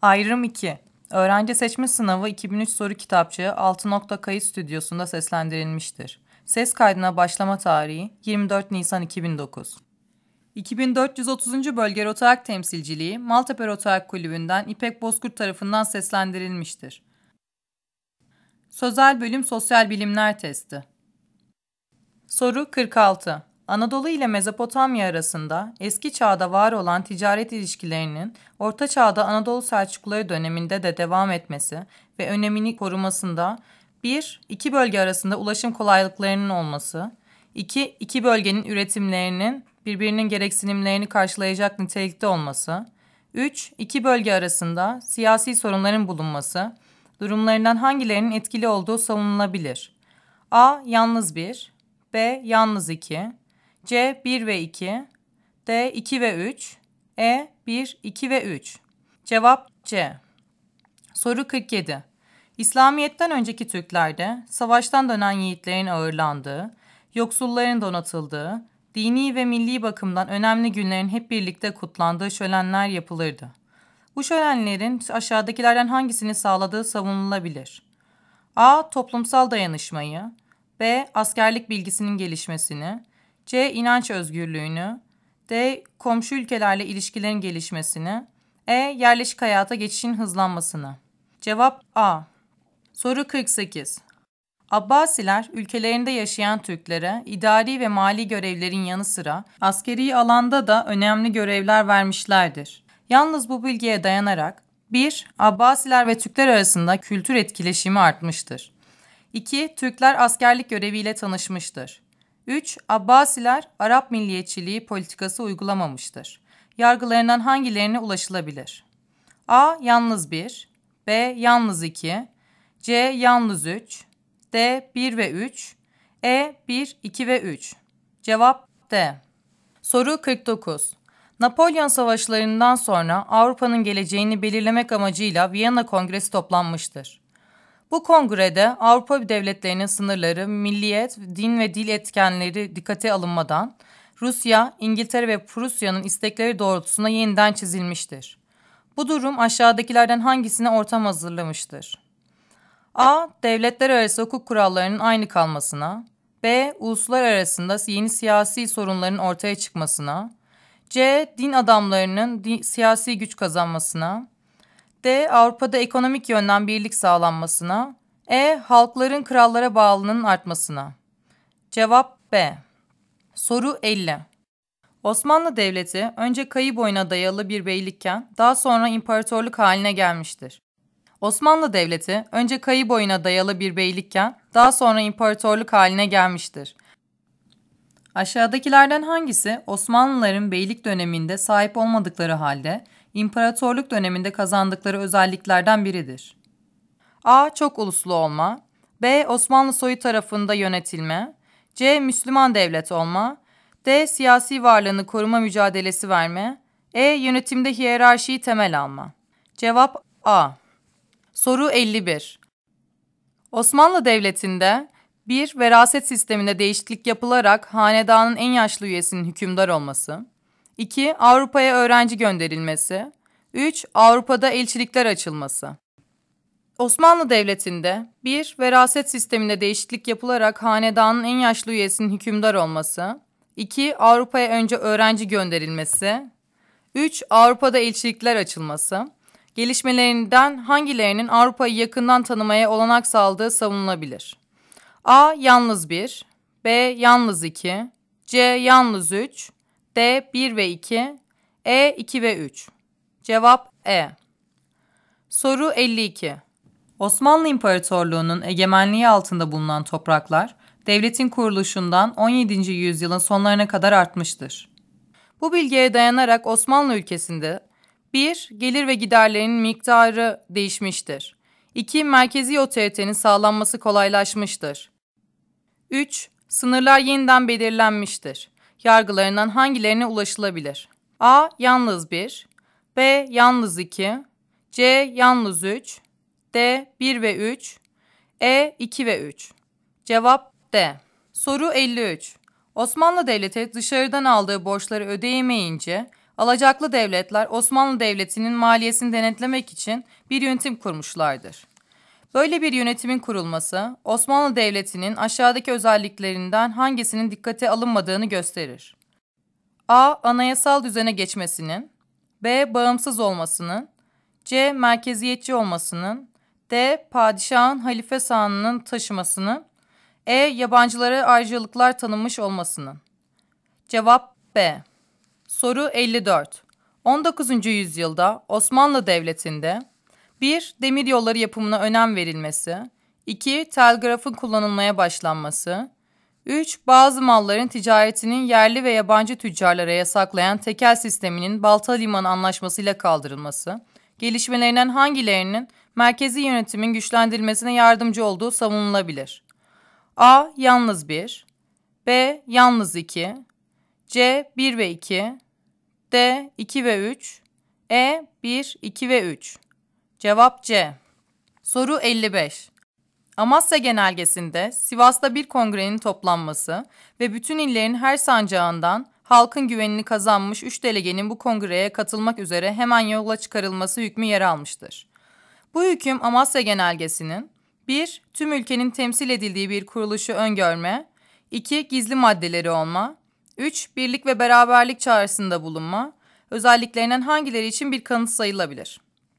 Ayrım 2. Öğrenci seçme sınavı 2003 soru kitapçığı 6 nokta kayıt stüdyosunda seslendirilmiştir. Ses kaydına başlama tarihi 24 Nisan 2009. 2430. Bölge Rotarak Temsilciliği Maltepe Rotarak Kulübü'nden İpek Bozkurt tarafından seslendirilmiştir. Sözel Bölüm Sosyal Bilimler Testi. Soru 46. Anadolu ile Mezopotamya arasında eski çağda var olan ticaret ilişkilerinin Orta Çağ'da Anadolu Selçukluları döneminde de devam etmesi ve önemini korumasında 1. İki bölge arasında ulaşım kolaylıklarının olması, 2. İki bölgenin üretimlerinin birbirinin gereksinimlerini karşılayacak nitelikte olması, 3. İki bölge arasında siyasi sorunların bulunması, durumlarından hangilerinin etkili olduğu savunulabilir. A. Yalnız 1, B. Yalnız 2, C. 1 ve 2, D. 2 ve 3, E. 1, 2 ve 3. Cevap C. Soru 47. İslamiyet'ten önceki Türklerde savaştan dönen yiğitlerin ağırlandığı, yoksulların donatıldığı, dini ve milli bakımdan önemli günlerin hep birlikte kutlandığı şölenler yapılırdı. Bu şölenlerin aşağıdakilerden hangisini sağladığı savunulabilir. A. Toplumsal dayanışmayı, B. Askerlik bilgisinin gelişmesini, C. İnanç özgürlüğünü, D. Komşu ülkelerle ilişkilerin gelişmesini, E. Yerleşik hayata geçişin hızlanmasını. Cevap A. Soru 48. Abbasiler ülkelerinde yaşayan Türklere idari ve mali görevlerin yanı sıra askeri alanda da önemli görevler vermişlerdir. Yalnız bu bilgiye dayanarak 1. Abbasiler ve Türkler arasında kültür etkileşimi artmıştır. 2. Türkler askerlik göreviyle tanışmıştır. 3. Abbasiler Arap milliyetçiliği politikası uygulamamıştır. Yargılarından hangilerine ulaşılabilir? A. Yalnız 1, B. Yalnız 2, C. Yalnız 3, D. 1 ve 3, E. 1, 2 ve 3. Cevap D. Soru 49. Napolyon Savaşları'ndan sonra Avrupa'nın geleceğini belirlemek amacıyla Viyana Kongresi toplanmıştır. Bu kongrede Avrupa devletlerinin sınırları, milliyet, din ve dil etkenleri dikkate alınmadan Rusya, İngiltere ve Prusya'nın istekleri doğrultusunda yeniden çizilmiştir. Bu durum aşağıdakilerden hangisine ortam hazırlamıştır? A. Devletler arası hukuk kurallarının aynı kalmasına, B. Uluslar arasında yeni siyasi sorunların ortaya çıkmasına, C. Din adamlarının siyasi güç kazanmasına, D. Avrupa'da ekonomik yönden birlik sağlanmasına, E. Halkların krallara bağlılığının artmasına. Cevap B. Soru 50. Osmanlı Devleti önce kayı boyuna dayalı bir beylikken daha sonra imparatorluk haline gelmiştir. Osmanlı Devleti önce kayı boyuna dayalı bir beylikken daha sonra imparatorluk haline gelmiştir. Aşağıdakilerden hangisi Osmanlıların beylik döneminde sahip olmadıkları halde imparatorluk döneminde kazandıkları özelliklerden biridir? A. Çok uluslu olma, B. Osmanlı soyu tarafında yönetilme, C. Müslüman devlet olma, D. Siyasi varlığını koruma mücadelesi verme, E. Yönetimde hiyerarşiyi temel alma. Cevap A. Soru 51. Osmanlı Devleti'nde 1. Veraset sisteminde değişiklik yapılarak hanedanın en yaşlı üyesinin hükümdar olması, 2. Avrupa'ya öğrenci gönderilmesi, 3. Avrupa'da elçilikler açılması. Osmanlı Devleti'nde 1. Veraset sisteminde değişiklik yapılarak hanedanın en yaşlı üyesinin hükümdar olması, 2. Avrupa'ya önce öğrenci gönderilmesi, 3. Avrupa'da elçilikler açılması. Gelişmelerinden hangilerinin Avrupa'yı yakından tanımaya olanak sağladığı savunulabilir? A. Yalnız 1, B. Yalnız 2, C. Yalnız 3, D. 1 ve 2, E. 2 ve 3. Cevap E. Soru 52. Osmanlı İmparatorluğu'nun egemenliği altında bulunan topraklar, devletin kuruluşundan 17. yüzyılın sonlarına kadar artmıştır. Bu bilgiye dayanarak Osmanlı ülkesinde 1. Gelir ve giderlerin miktarı değişmiştir. 2. Merkezi otoritenin sağlanması kolaylaşmıştır. 3. Sınırlar yeniden belirlenmiştir. Yargılarından hangilerine ulaşılabilir? A. Yalnız 1, B. Yalnız 2, C. Yalnız 3, D. 1 ve 3, E. 2 ve 3. Cevap D. Soru 53. Osmanlı Devleti dışarıdan aldığı borçları ödeyemeyince Alacaklı devletler Osmanlı Devleti'nin maliyesini denetlemek için bir yönetim kurmuşlardır. Böyle bir yönetimin kurulması, Osmanlı Devleti'nin aşağıdaki özelliklerinden hangisinin dikkate alınmadığını gösterir. A. Anayasal düzene geçmesinin, B. Bağımsız olmasının, C. Merkeziyetçi olmasının, D. Padişahın halife sanını taşımasının, E. Yabancılara ayrıcalıklar tanınmış olmasının. Cevap B. Soru 54. 19. yüzyılda Osmanlı Devleti'nde 1. Demiryolları yapımına önem verilmesi, 2. Telgrafın kullanılmaya başlanması, 3. Bazı malların ticaretinin yerli ve yabancı tüccarlara yasaklayan tekel sisteminin Balta Limanı Anlaşması'yla kaldırılması, gelişmelerinden hangilerinin merkezi yönetimin güçlendirilmesine yardımcı olduğu savunulabilir? A. Yalnız 1, B. Yalnız 2, C. 1 ve 2, D. 2 ve 3, E. 1, 2 ve 3. Cevap C. Soru 55. Amasya Genelgesi'nde Sivas'ta bir kongrenin toplanması ve bütün illerin her sancağından halkın güvenini kazanmış 3 delegenin bu kongreye katılmak üzere hemen yola çıkarılması hükmü yer almıştır. Bu hüküm Amasya Genelgesi'nin 1. Tüm ülkenin temsil edildiği bir kuruluşu öngörme, 2. Gizli maddeleri olma, 3. Birlik ve beraberlik çağrısında bulunma, özelliklerinden hangileri için bir kanıt sayılabilir?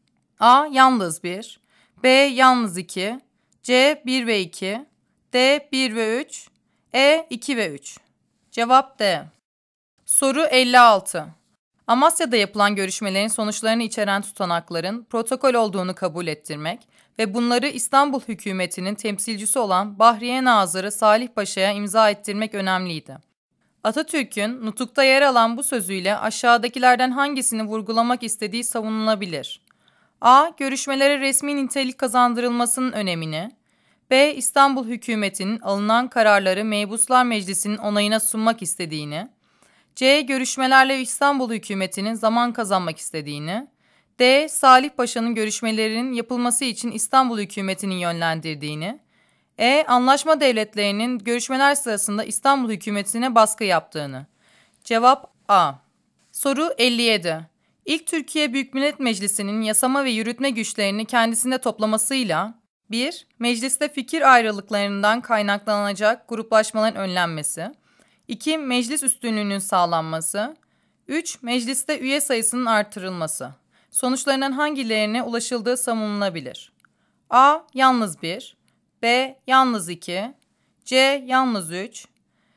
A. Yalnız 1, B. Yalnız 2, C. 1 ve 2, D. 1 ve 3, E. 2 ve 3. Cevap D. Soru 56. Amasya'da yapılan görüşmelerin sonuçlarını içeren tutanakların protokol olduğunu kabul ettirmek ve bunları İstanbul hükümetinin temsilcisi olan Bahriye Nazırı Salih Paşa'ya imza ettirmek önemliydi. Atatürk'ün nutukta yer alan bu sözüyle aşağıdakilerden hangisini vurgulamak istediği savunulabilir? A. Görüşmelere resmi nitelik kazandırılmasının önemini, B. İstanbul hükümetinin alınan kararları Meybuslar Meclisi'nin onayına sunmak istediğini, C. Görüşmelerle İstanbul hükümetinin zaman kazanmak istediğini, D. Salih Paşa'nın görüşmelerinin yapılması için İstanbul hükümetinin yönlendirdiğini, E. Anlaşma devletlerinin görüşmeler sırasında İstanbul hükümetine baskı yaptığını. Cevap A. Soru 57. İlk Türkiye Büyük Millet Meclisi'nin yasama ve yürütme güçlerini kendisinde toplamasıyla 1. Mecliste fikir ayrılıklarından kaynaklanacak gruplaşmaların önlenmesi, 2. Meclis üstünlüğünün sağlanması, 3. Mecliste üye sayısının artırılması. Sonuçlarından hangilerine ulaşıldığı savunulabilir? A. Yalnız 1, B. Yalnız 2, C. Yalnız 3,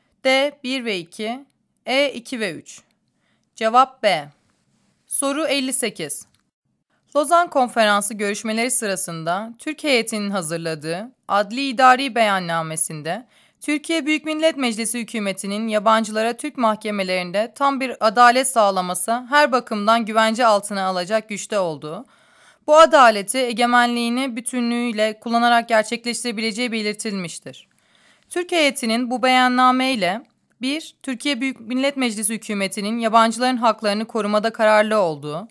D. 1 ve 2, E. 2 ve 3. Cevap B. Soru 58. Lozan Konferansı görüşmeleri sırasında Türk heyetinin hazırladığı Adli İdari Beyannamesinde Türkiye Büyük Millet Meclisi hükümetinin yabancılara Türk mahkemelerinde tam bir adalet sağlaması her bakımdan güvence altına alacak güçte olduğu, bu adaleti egemenliğini bütünlüğüyle kullanarak gerçekleştirebileceği belirtilmiştir. Türk heyetinin bu beyanname ile 1. Türkiye Büyük Millet Meclisi hükümetinin yabancıların haklarını korumada kararlı olduğu,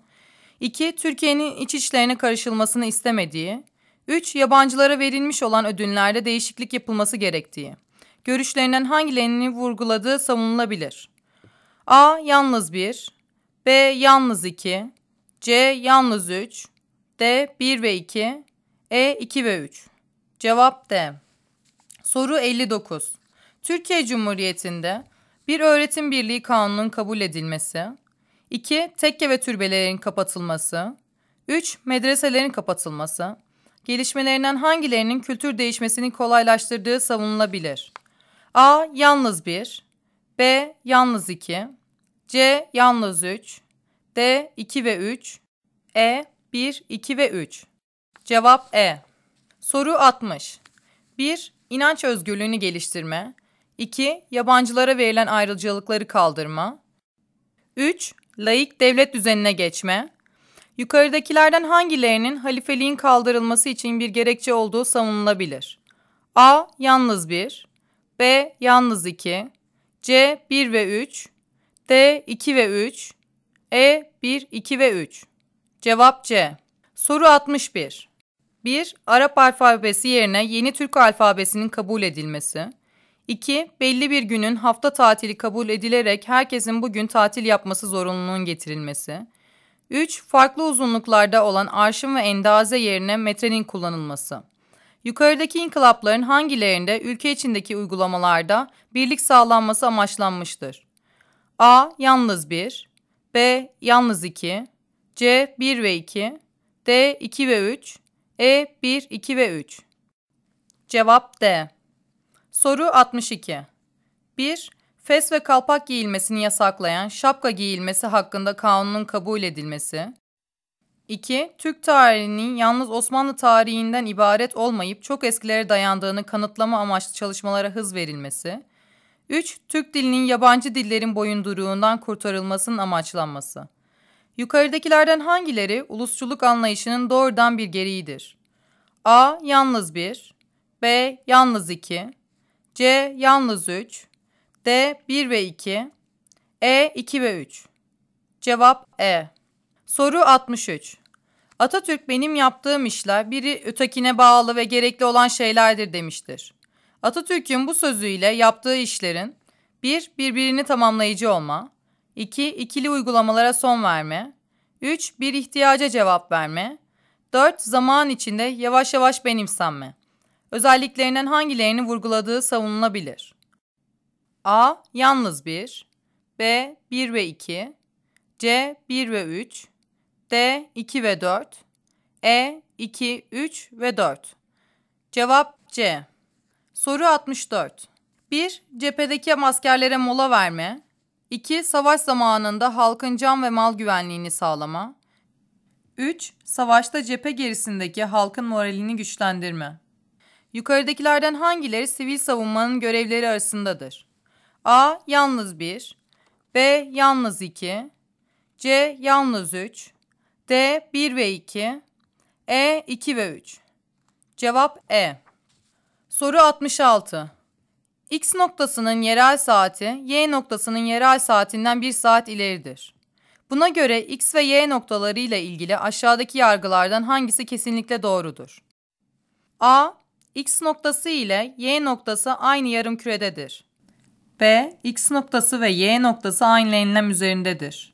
2. Türkiye'nin iç işlerine karışılmasını istemediği, 3. Yabancılara verilmiş olan ödünlerde değişiklik yapılması gerektiği, görüşlerinden hangilerini vurguladığı savunulabilir? A. Yalnız 1, B. Yalnız 2, C. Yalnız 3, D. 1 ve 2, E. 2 ve 3. Cevap D. Soru 59. Türkiye Cumhuriyeti'nde bir öğretim birliği kanunun kabul edilmesi, 2. Tekke ve türbelerin kapatılması, 3. Medreselerin kapatılması, gelişmelerinden hangilerinin kültür değişmesini kolaylaştırdığı savunulabilir? A. Yalnız 1, B. Yalnız 2, C. Yalnız 3, D. 2 ve 3, E. 1, 2 ve 3. Cevap E. Soru 60. 1. İnanç özgürlüğünü geliştirme, 2. Yabancılara verilen ayrıcalıkları kaldırma, 3. Laik devlet düzenine geçme. Yukarıdakilerden hangilerinin halifeliğin kaldırılması için bir gerekçe olduğu savunulabilir? A. Yalnız 1, B. Yalnız 2, C. 1 ve 3, D. 2 ve 3, E. 1, 2 ve 3. Cevap C. Soru 61. 1. Arap alfabesi yerine yeni Türk alfabesinin kabul edilmesi, 2. Belli bir günün hafta tatili kabul edilerek herkesin bugün tatil yapması zorunluluğunun getirilmesi. 3. Farklı uzunluklarda olan arşın ve endaze yerine metrenin kullanılması. Yukarıdaki inkılapların hangilerinde ülke içindeki uygulamalarda birlik sağlanması amaçlanmıştır? A. Yalnız 1, B. Yalnız 2, C. 1 ve 2, D. 2 ve 3, E. 1, 2 ve 3. Cevap D. Soru 62. 1. Fes ve kalpak giyilmesini yasaklayan şapka giyilmesi hakkında kanunun kabul edilmesi. 2. Türk tarihinin yalnız Osmanlı tarihinden ibaret olmayıp çok eskilere dayandığını kanıtlama amaçlı çalışmalara hız verilmesi. 3. Türk dilinin yabancı dillerin boyunduruğundan kurtarılmasının amaçlanması. Yukarıdakilerden hangileri ulusçuluk anlayışının doğrudan bir gereğidir? A. Yalnız 1, B. Yalnız 2, C. Yalnız 3, D. 1 ve 2, E. 2 ve 3. Cevap E. Soru 63. Atatürk benim yaptığım işler biri ötekine bağlı ve gerekli olan şeylerdir demiştir. Atatürk'ün bu sözüyle yaptığı işlerin 1. Birbirini tamamlayıcı olma, 2. İkili uygulamalara son verme, 3. Bir ihtiyaca cevap verme, 4. Zaman içinde yavaş yavaş benimsenme. Özelliklerinden hangilerini vurguladığı savunulabilir? A. Yalnız 1, B. 1 ve 2, C. 1 ve 3, D. 2 ve 4, E. 2, 3 ve 4. Cevap C. Soru 64. 1. Cephedeki askerlere mola verme. 2. Savaş zamanında halkın can ve mal güvenliğini sağlama. 3. Savaşta cephe gerisindeki halkın moralini güçlendirme. Yukarıdakilerden hangileri sivil savunmanın görevleri arasındadır? A. Yalnız 1, B. Yalnız 2, C. Yalnız 3, D. 1 ve 2, E. 2 ve 3. Cevap E. Soru 66. X noktasının yerel saati, Y noktasının yerel saatinden 1 saat ileridir. Buna göre X ve Y noktaları ile ilgili aşağıdaki yargılardan hangisi kesinlikle doğrudur? A. X noktası ile Y noktası aynı yarımkürededir. B. X noktası ve Y noktası aynı enlem üzerindedir.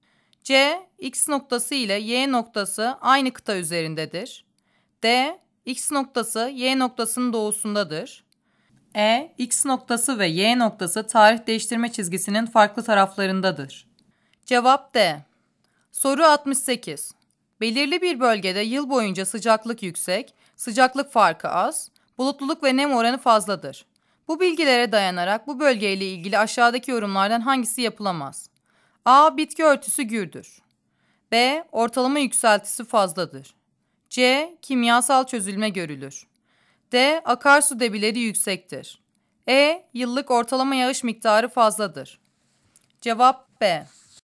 C. X noktası ile Y noktası aynı kıta üzerindedir. D. X noktası Y noktasının doğusundadır. E. X noktası ve Y noktası tarih değiştirme çizgisinin farklı taraflarındadır. Cevap D. Soru 68. Belirli bir bölgede yıl boyunca sıcaklık yüksek, sıcaklık farkı az, bulutluluk ve nem oranı fazladır. Bu bilgilere dayanarak bu bölgeyle ilgili aşağıdaki yorumlardan hangisi yapılamaz? A. Bitki örtüsü gürdür. B. Ortalama yükseltisi fazladır. C. Kimyasal çözülme görülür. D. Akarsu debileri yüksektir. E. Yıllık ortalama yağış miktarı fazladır. Cevap B.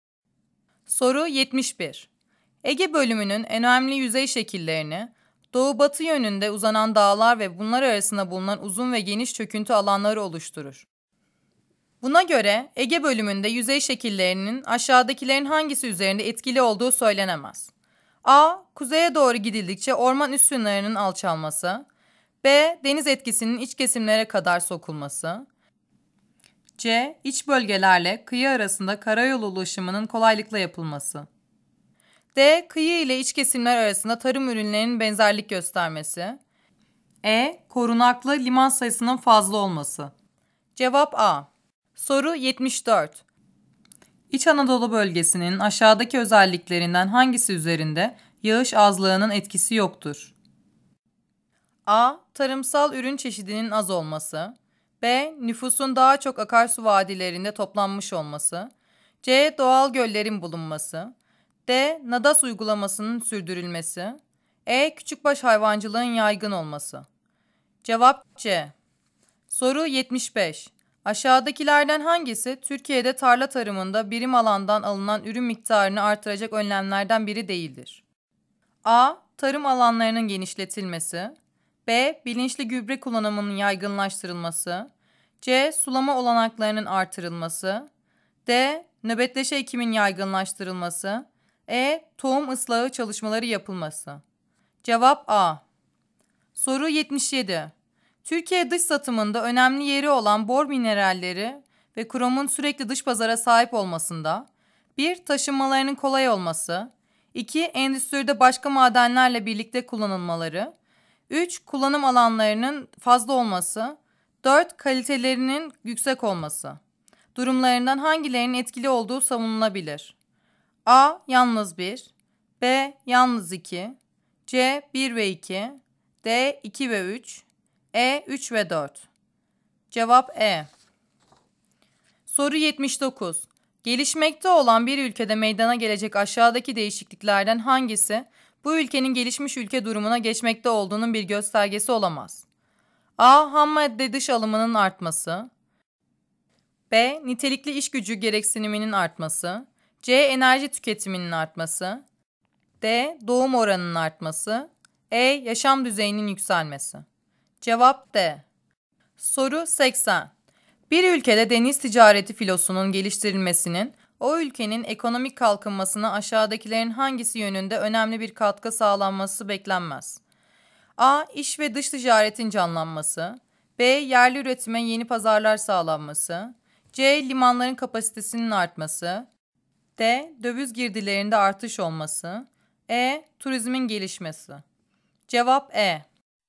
Soru 71. Ege bölümünün en önemli yüzey şekillerini, doğu-batı yönünde uzanan dağlar ve bunlar arasında bulunan uzun ve geniş çöküntü alanları oluşturur. Buna göre Ege bölümünde yüzey şekillerinin aşağıdakilerin hangisi üzerinde etkili olduğu söylenemez. A. Kuzeye doğru gidildikçe orman üst sınırının alçalması. B. Deniz etkisinin iç kesimlere kadar sokulması. C. İç bölgelerle kıyı arasında karayolu ulaşımının kolaylıkla yapılması. D. Kıyı ile iç kesimler arasında tarım ürünlerinin benzerlik göstermesi. E. Korunaklı liman sayısının fazla olması. Cevap A. Soru 74. İç Anadolu bölgesinin aşağıdaki özelliklerinden hangisi üzerinde yağış azlığının etkisi yoktur? A. Tarımsal ürün çeşidinin az olması. B. Nüfusun daha çok akarsu vadilerinde toplanmış olması. C. Doğal göllerin bulunması. D. Nadas uygulamasının sürdürülmesi. E. Küçükbaş hayvancılığın yaygın olması. Cevap C. Soru 75. Aşağıdakilerden hangisi Türkiye'de tarla tarımında birim alandan alınan ürün miktarını artıracak önlemlerden biri değildir? A. Tarım alanlarının genişletilmesi. B. Bilinçli gübre kullanımının yaygınlaştırılması. C. Sulama olanaklarının artırılması. D. Nöbetleşe ekimin yaygınlaştırılması. E. Tohum ıslahı çalışmaları yapılması. Cevap A. Soru 77. Türkiye dış satımında önemli yeri olan bor mineralleri ve kromun sürekli dış pazara sahip olmasında, 1. Taşınmalarının kolay olması, 2. Endüstride başka madenlerle birlikte kullanılmaları, 3. Kullanım alanlarının fazla olması, 4. Kalitelerinin yüksek olması. Durumlarından hangilerinin etkili olduğu savunulabilir? A. Yalnız 1, B. Yalnız 2, C. 1 ve 2, D. 2 ve 3, E. 3 ve 4. Cevap E. Soru 79. Gelişmekte olan bir ülkede meydana gelecek aşağıdaki değişikliklerden hangisi bu ülkenin gelişmiş ülke durumuna geçmekte olduğunun bir göstergesi olamaz? A. Ham madde dış alımının artması, B. Nitelikli iş gücü gereksiniminin artması, C. Enerji tüketiminin artması, D. Doğum oranının artması, E. Yaşam düzeyinin yükselmesi. Cevap D. Soru 80. Bir ülkede deniz ticareti filosunun geliştirilmesinin o ülkenin ekonomik kalkınmasına aşağıdakilerin hangisi yönünde önemli bir katkı sağlanması beklenmez? A. İş ve dış ticaretin canlanması, B. Yerli üretime yeni pazarlar sağlanması, C. Limanların kapasitesinin artması, D. Döviz girdilerinde artış olması, E. Turizmin gelişmesi. Cevap E.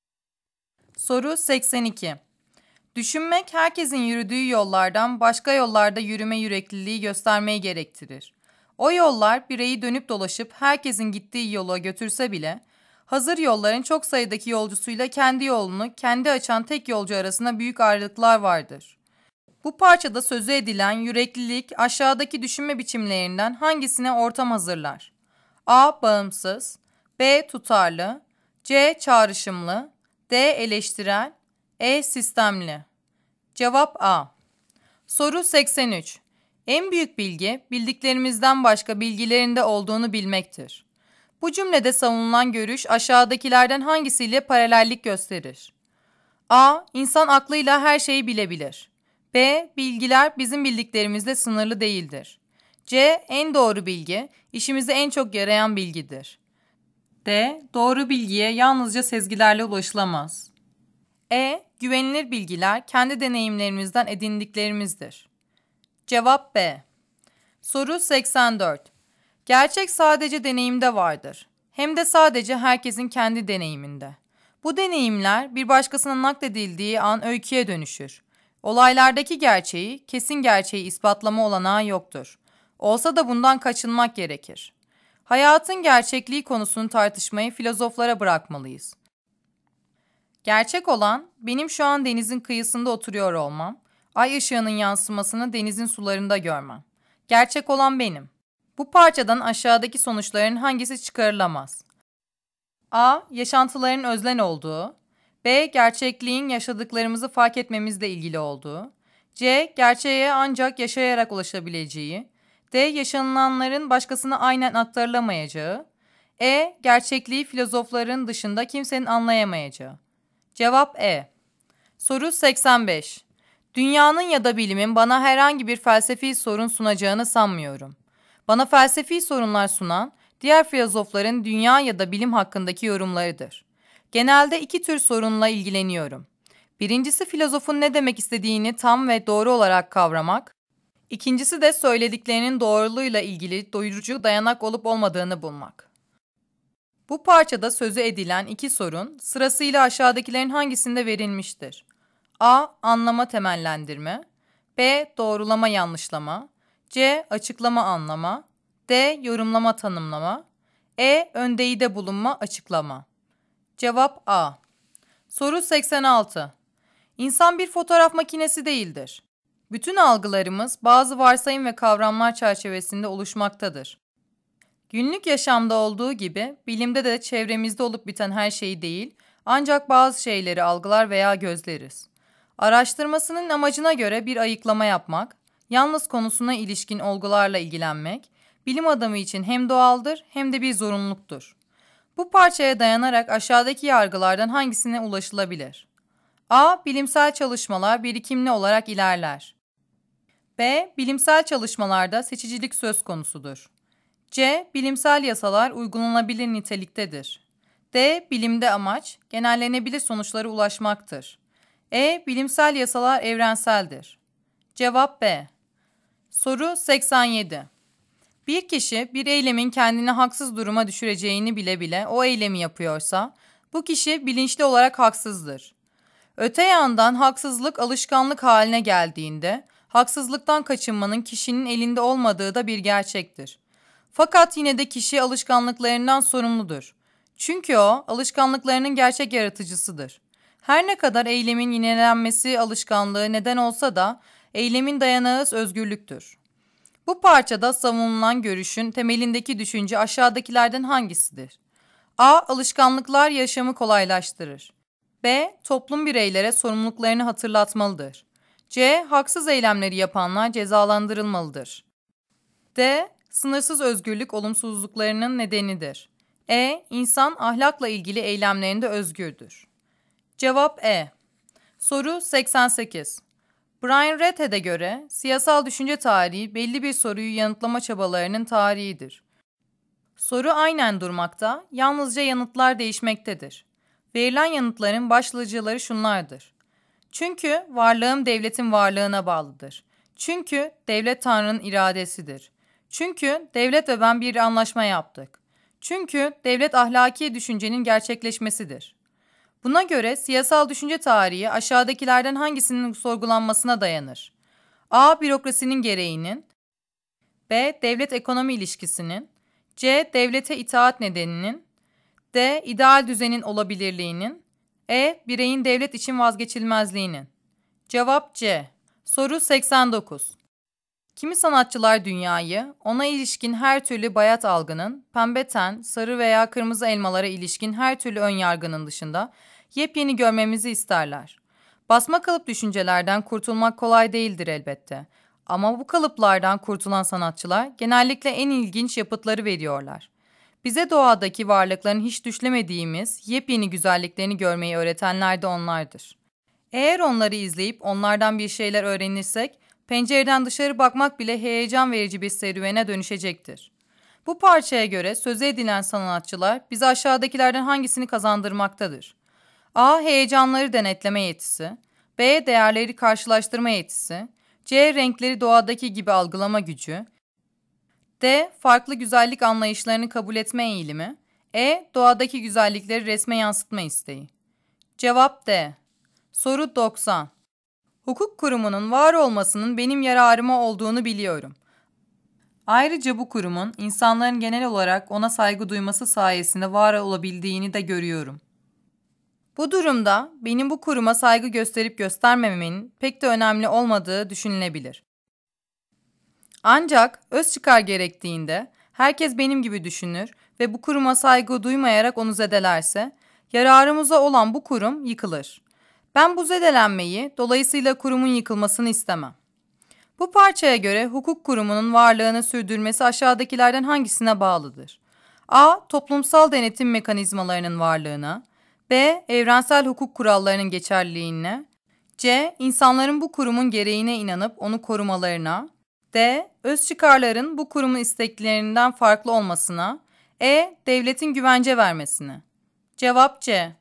Soru 82. Düşünmek herkesin yürüdüğü yollardan başka yollarda yürüme yürekliliği göstermeyi gerektirir. O yollar bireyi dönüp dolaşıp herkesin gittiği yola götürse bile, hazır yolların çok sayıdaki yolcusuyla kendi yolunu kendi açan tek yolcu arasında büyük ayrılıklar vardır. Bu parçada sözü edilen yüreklilik aşağıdaki düşünme biçimlerinden hangisine ortam hazırlar? A. Bağımsız, B. Tutarlı, C. Çağrışımlı, D. Eleştirel, E. Sistemli. Cevap A. Soru 83. En büyük bilgi, bildiklerimizden başka bilgilerinde olduğunu bilmektir. Bu cümlede savunulan görüş aşağıdakilerden hangisiyle paralellik gösterir? A. İnsan aklıyla her şeyi bilebilir. B. Bilgiler bizim bildiklerimizle sınırlı değildir. C. En doğru bilgi, işimize en çok yarayan bilgidir. D. Doğru bilgiye yalnızca sezgilerle ulaşılamaz. E. Güvenilir bilgiler kendi deneyimlerimizden edindiklerimizdir. Cevap B. Soru 84. Gerçek sadece deneyimde vardır. Hem de sadece herkesin kendi deneyiminde. Bu deneyimler bir başkasına nakledildiği an öyküye dönüşür. Olaylardaki gerçeği, kesin gerçeği ispatlama olanağı yoktur. Olsa da bundan kaçınmak gerekir. Hayatın gerçekliği konusunu tartışmayı filozoflara bırakmalıyız. Gerçek olan, benim şu an denizin kıyısında oturuyor olmam, ay ışığının yansımasını denizin sularında görmem. Gerçek olan benim. Bu parçadan aşağıdaki sonuçların hangisi çıkarılamaz? A. Yaşantıların özlen olduğu, B. Gerçekliğin yaşadıklarımızı fark etmemizle ilgili olduğu, C. Gerçeğe ancak yaşayarak ulaşabileceği, D. Yaşanılanların başkasına aynen aktarılamayacağı, E. Gerçekliği filozofların dışında kimsenin anlayamayacağı. Cevap E. Soru 85. Dünyanın ya da bilimin bana herhangi bir felsefi sorun sunacağını sanmıyorum. Bana felsefi sorunlar sunan, diğer filozofların dünya ya da bilim hakkındaki yorumlarıdır. Genelde iki tür sorunla ilgileniyorum. Birincisi filozofun ne demek istediğini tam ve doğru olarak kavramak, İkincisi de söylediklerinin doğruluğuyla ilgili doyurucu dayanak olup olmadığını bulmak. Bu parçada sözü edilen iki sorun sırasıyla aşağıdakilerin hangisinde verilmiştir? A. Anlama temellendirme, B. Doğrulama yanlışlama, C. Açıklama anlama, D. Yorumlama tanımlama, E. Öndeyide bulunma açıklama. Cevap A. Soru 86. İnsan bir fotoğraf makinesi değildir. Bütün algılarımız bazı varsayım ve kavramlar çerçevesinde oluşmaktadır. Günlük yaşamda olduğu gibi bilimde de çevremizde olup biten her şeyi değil, ancak bazı şeyleri algılar veya gözleriz. Araştırmasının amacına göre bir ayıklama yapmak, yalnız konusuna ilişkin olgularla ilgilenmek, bilim adamı için hem doğaldır hem de bir zorunluluktur. Bu parçaya dayanarak aşağıdaki yargılardan hangisine ulaşılabilir? A. Bilimsel çalışmalar birikimli olarak ilerler. B. Bilimsel çalışmalarda seçicilik söz konusudur. C. Bilimsel yasalar uygulanabilir niteliktedir. D. Bilimde amaç, genellenebilir sonuçlara ulaşmaktır. Bilimsel yasalar evrenseldir. Cevap B. Soru 87. Bir kişi bir eylemin kendini haksız duruma düşüreceğini bile bile o eylemi yapıyorsa, bu kişi bilinçli olarak haksızdır. Öte yandan haksızlık alışkanlık haline geldiğinde, haksızlıktan kaçınmanın kişinin elinde olmadığı da bir gerçektir. Fakat yine de kişi alışkanlıklarından sorumludur. Çünkü o, alışkanlıklarının gerçek yaratıcısıdır. Her ne kadar eylemin yinelenmesi alışkanlığı neden olsa da, eylemin dayanağı özgürlüktür. Bu parçada savunulan görüşün temelindeki düşünce aşağıdakilerden hangisidir? A. Alışkanlıklar yaşamı kolaylaştırır. B. Toplum bireylere sorumluluklarını hatırlatmalıdır. C. Haksız eylemleri yapanlar cezalandırılmalıdır. D. Sınırsız özgürlük olumsuzluklarının nedenidir. İnsan ahlakla ilgili eylemlerinde özgürdür. Cevap E. Soru 88. Brian Redhead'e göre siyasal düşünce tarihi belli bir soruyu yanıtlama çabalarının tarihidir. Soru aynen durmakta, yalnızca yanıtlar değişmektedir. Verilen yanıtların başlıcaları şunlardır. Çünkü varlığım devletin varlığına bağlıdır. Çünkü devlet Tanrı'nın iradesidir. Çünkü devlet ve ben bir anlaşma yaptık. Çünkü devlet ahlaki düşüncenin gerçekleşmesidir. Buna göre siyasal düşünce tarihi aşağıdakilerden hangisinin sorgulanmasına dayanır? A. Bürokrasinin gereğinin, B. Devlet ekonomi ilişkisinin, C. Devlete itaat nedeninin, D. İdeal düzenin olabilirliğinin, Bireyin devlet için vazgeçilmezliğinin. Cevap C. Soru 89. Kimi sanatçılar dünyayı, ona ilişkin her türlü bayat algının, pembe ten, sarı veya kırmızı elmalara ilişkin her türlü önyargının dışında yepyeni görmemizi isterler. Basma kalıp düşüncelerden kurtulmak kolay değildir elbette. Ama bu kalıplardan kurtulan sanatçılar genellikle en ilginç yapıtları veriyorlar. Bize doğadaki varlıkların hiç düşlemediğimiz yepyeni güzelliklerini görmeyi öğretenler de onlardır. Eğer onları izleyip onlardan bir şeyler öğrenirsek, pencereden dışarı bakmak bile heyecan verici bir serüvene dönüşecektir. Bu parçaya göre söze edilen sanatçılar bize aşağıdakilerden hangisini kazandırmaktadır? A. Heyecanları denetleme yetisi, B. Değerleri karşılaştırma yetisi, C. Renkleri doğadaki gibi algılama gücü, D. Farklı güzellik anlayışlarını kabul etme eğilimi, Doğadaki güzellikleri resme yansıtma isteği. Cevap D. Soru 90. Hukuk kurumunun var olmasının benim yararıma olduğunu biliyorum. Ayrıca bu kurumun insanların genel olarak ona saygı duyması sayesinde var olabildiğini de görüyorum. Bu durumda benim bu kuruma saygı gösterip göstermememin pek de önemli olmadığı düşünülebilir. Ancak öz çıkar gerektiğinde herkes benim gibi düşünür ve bu kuruma saygı duymayarak onu zedelerse, yararımıza olan bu kurum yıkılır. Ben bu zedelenmeyi, dolayısıyla kurumun yıkılmasını istemem. Bu parçaya göre hukuk kurumunun varlığını sürdürmesi aşağıdakilerden hangisine bağlıdır? A. Toplumsal denetim mekanizmalarının varlığına, B. Evrensel hukuk kurallarının geçerliliğine, C. İnsanların bu kurumun gereğine inanıp onu korumalarına, D. Öz çıkarların bu kurumun isteklerinden farklı olmasına, Devletin güvence vermesine. Cevap C.